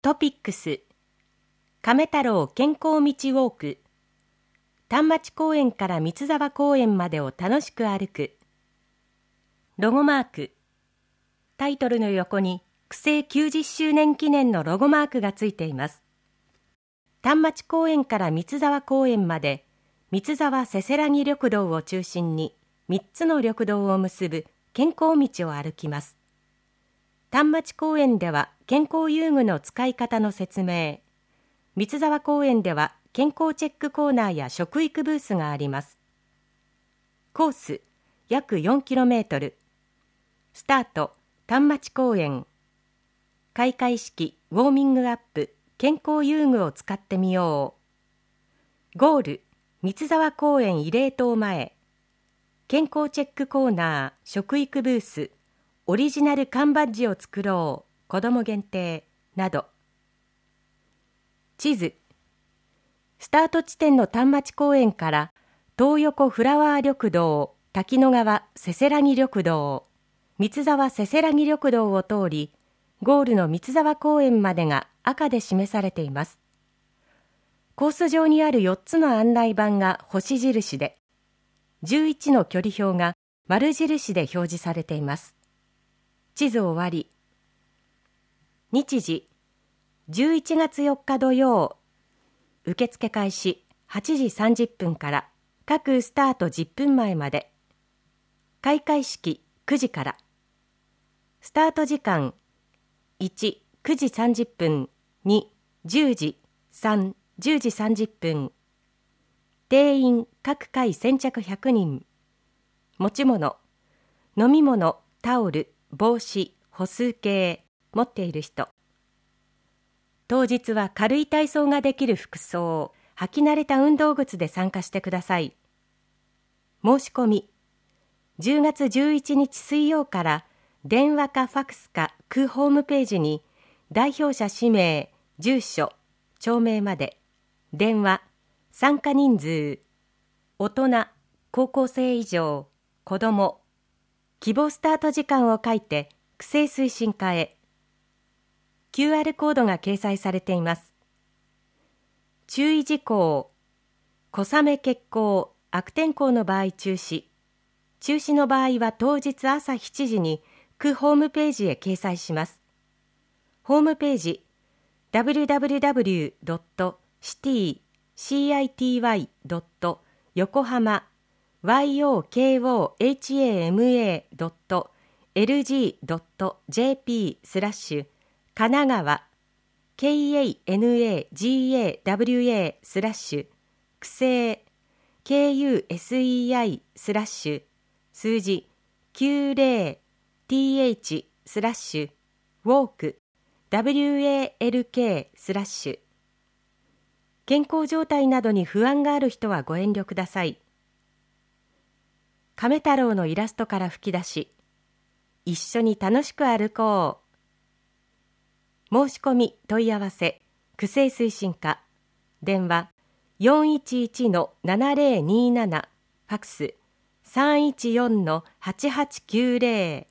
トピックス亀太郎健康道ウォーク丹町公園から三沢公園までを楽しく歩くロゴマークタイトルの横に区政90周年記念のロゴマークがついています。丹町公園から三沢公園まで三沢せせらぎ緑道を中心に3つの緑道を結ぶ健康道を歩きます。丹町公園では健康遊具の使い方の説明、三沢公園では健康チェックコーナーや食育ブースがあります。コース約 4km、 スタート丹町公園、開会式ウォーミングアップ健康遊具を使ってみよう。ゴール三沢公園慰霊塔前、健康チェックコーナー食育ブース、オリジナル缶バッジを作ろう子ども限定など。地図スタート地点の丹町公園から東横フラワー緑道、滝野川せせらぎ緑道、三沢せせらぎ緑道を通りゴールの三沢公園までが赤で示されています。コース上にある4つの案内板が星印で、11の距離表が丸印で表示されています。地図終わり。日時11月4日土曜、受付開始8時30分から各スタート10分前まで、開会式9時から、スタート時間1、9時30分、2、10時、3、10時30分、定員各回先着100人、持ち物、飲み物、タオル、帽子、歩数計、持っている人。当日は軽い体操ができる服装、履き慣れた運動靴で参加してください。申し込み、10月11日水曜から電話かファクスか区ホームページに代表者氏名、住所、町名まで、電話、参加人数、大人、高校生以上、子ども、希望スタート時間を書いて区政推進課へ。QR コードが掲載されています。注意事項、小雨欠航、悪天候の場合中止。中止の場合は当日朝7時に区ホームページへ掲載します。ホームページ www.city-yokohama.yokohama.lg.jp/ 神奈川 KANAGAWA/ 区政 KUSEI/ 数字 90th/ ウォーク WALK/ 健康状態などに不安がある人はご遠慮ください。亀太郎のイラストから吹き出し、一緒に楽しく歩こう。申し込み問い合わせ区政推進課、電話 411-7027、ファクス 314-8890。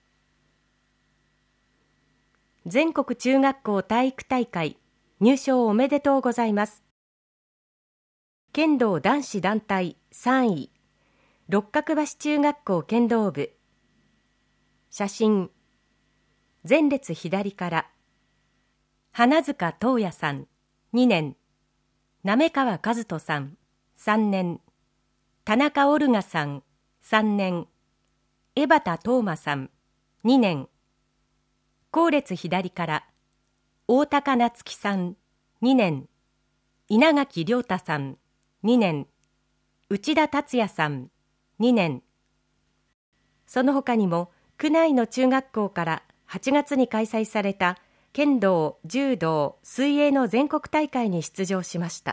全国中学校体育大会入賞おめでとうございます。剣道男子団体3位、六角橋中学校剣道部。写真、前列左から、花塚東也さん2年、滑川和人さん3年、田中オルガさん3年、江端東馬さん2年、後列左から、大高夏樹さん2年、稲垣亮太さん2年、内田達也さん2年。その他にも区内の中学校から8月に開催された剣道、柔道、水泳の全国大会に出場しました。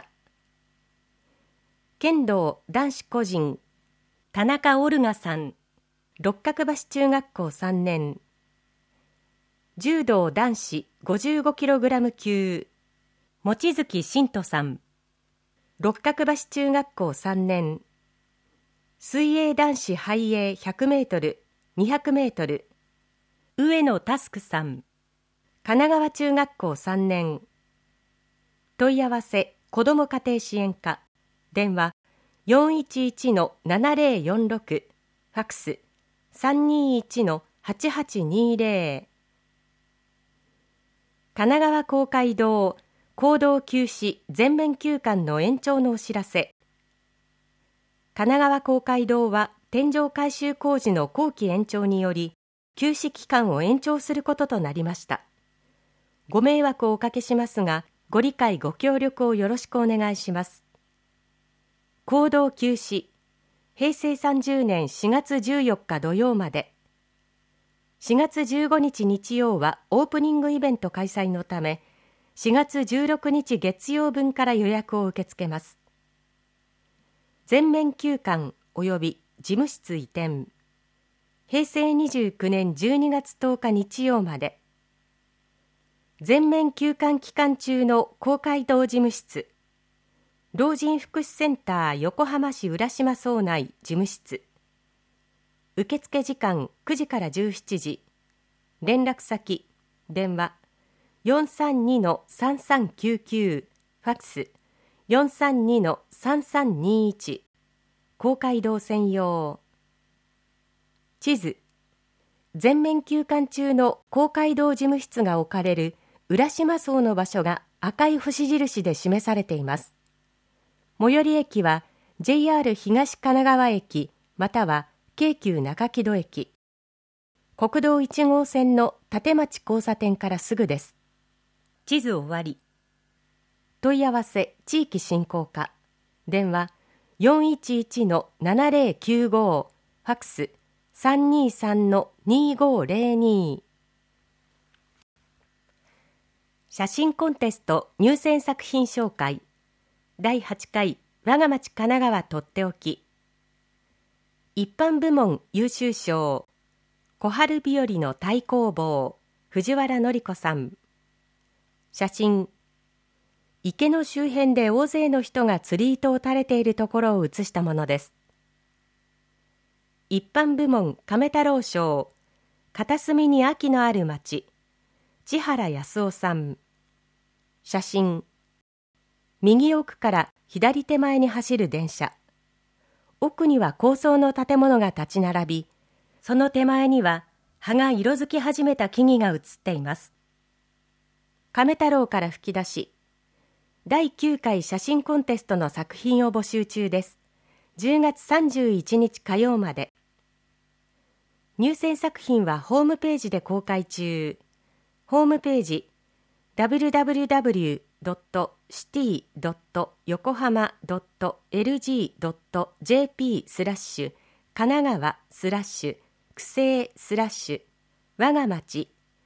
剣道男子個人、田中オルガさん、六角橋中学校3年。柔道男子 55kg 級、望月慎人さん、六角橋中学校3年。水泳男子ハイエー100メートル、200メートル、上野佑さん、 神奈川中学校3年。問い合わせ子ども家庭支援課、電話 411-7046、ファクス 321-8820。神奈川公会堂公道休止全面休館の延長のお知らせ。神奈川公会堂は天井改修工事の後期延長により休止期間を延長することとなりました。ご迷惑をおかけしますが、ご理解ご協力をよろしくお願いします。公道休止、平成30年4月14日土曜まで。4月15日日曜はオープニングイベント開催のため、4月16日月曜分から予約を受け付けます。全面休館及び事務室移転。平成29年12月10日日曜まで。全面休館期間中の公会堂事務室、老人福祉センター横浜市浦島総内事務室。受付時間9時から17時。連絡先、電話 432-3399、ファクス 432-3321。公会堂専用。地図、全面休館中の公会堂事務室が置かれる浦島荘の場所が赤い星印で示されています。最寄り駅は JR 東神奈川駅または京急中木戸駅。国道1号線の立町交差点からすぐです。地図終わり。問い合わせ地域振興課、電話 411-7095、ファクス 323-2502。写真コンテスト入選作品紹介第8回我が町神奈川とっておき。一般部門優秀賞、小春日和の太公望、藤原紀子さん。写真、池の周辺で大勢の人が釣り糸を垂れているところを写したものです。一般部門亀太郎賞、片隅に秋のある町、千原康夫さん。写真、右奥から左手前に走る電車。奥には高層の建物が立ち並び、その手前には葉が色づき始めた木々が写っています。亀太郎から吹き出し、第9回写真コンテストの作品を募集中です。10月31日火曜まで。入選作品はホームページで公開中。ホームページ www.city.yokohama.lg.jp ス神奈川区政我が町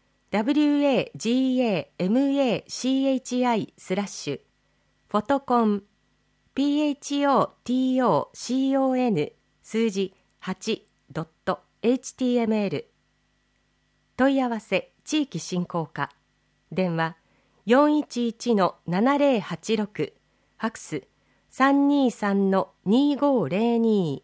wagamachi フォトコン photocon 数字 8.html。 問い合わせ地域振興課、電話 411-7086、ファクス 323-2502。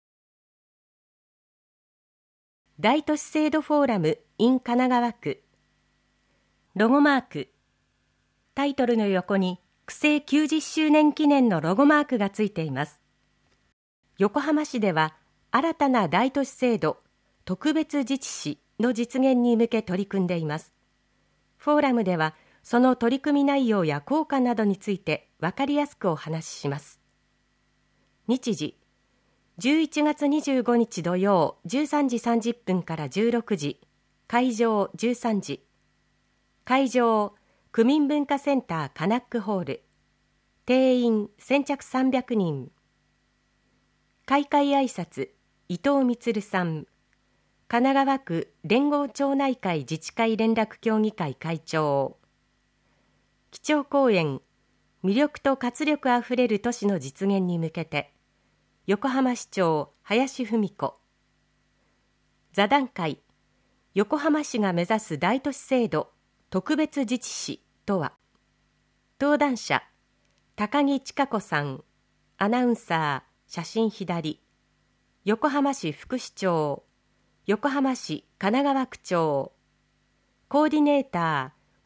大都市制度フォーラム in 神奈川区。ロゴマーク。タイトルの横に区政90周年記念のロゴマークがついています。横浜市では新たな大都市制度特別自治市の実現に向け取り組んでいます。フォーラムではその取り組み内容や効果などについて分かりやすくお話しします。日時11月25日土曜13時30分から16時、会場13時。会場区民文化センターカナックホール。定員先着300人。開会挨拶伊藤充さん。神奈川区連合町内会自治会連絡協議会会長。基調講演魅力と活力あふれる都市の実現に向けて、横浜市長林文子。座談会横浜市が目指す大都市制度特別自治市とは。登壇者高木千佳子さん。アナウンサー写真左。横浜市副市長横浜市神奈川区長。コーディネータ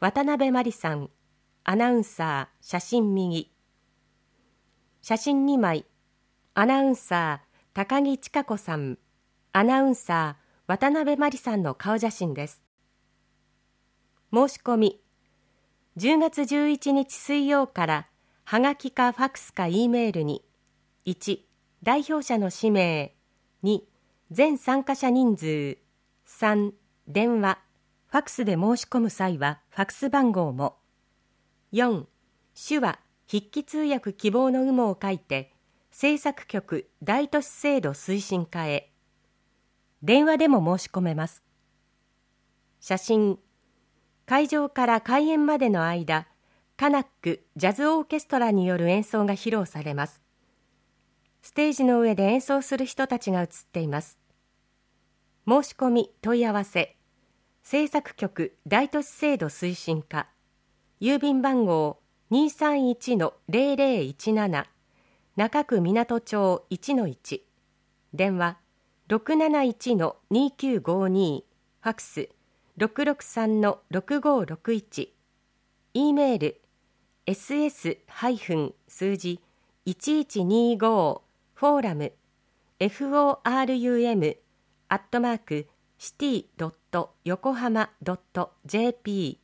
渡辺真理さん、アナウンサー、写真右。写真2枚、アナウンサー、高木千佳子さん、アナウンサー、渡辺真理さんの顔写真です。申し込み、10月11日水曜からはがきかファクスか E メールに1、代表者の氏名、2、全参加者人数、3、電話、ファクスで申し込む際はファクス番号も、4、手話、筆記通訳希望の有無を書いて、制作局大都市制度推進課へ。電話でも申し込めます。写真、会場から開演までの間、カナックジャズオーケストラによる演奏が披露されます。ステージの上で演奏する人たちが映っています。申し込み問い合わせ、制作局大都市制度推進課、郵便番号 231-0017 中区港町 1-1、電話 671-2952、ファクス 663-6561、E メール ss- 数字1125フォーラム forum@city.yokohama.jp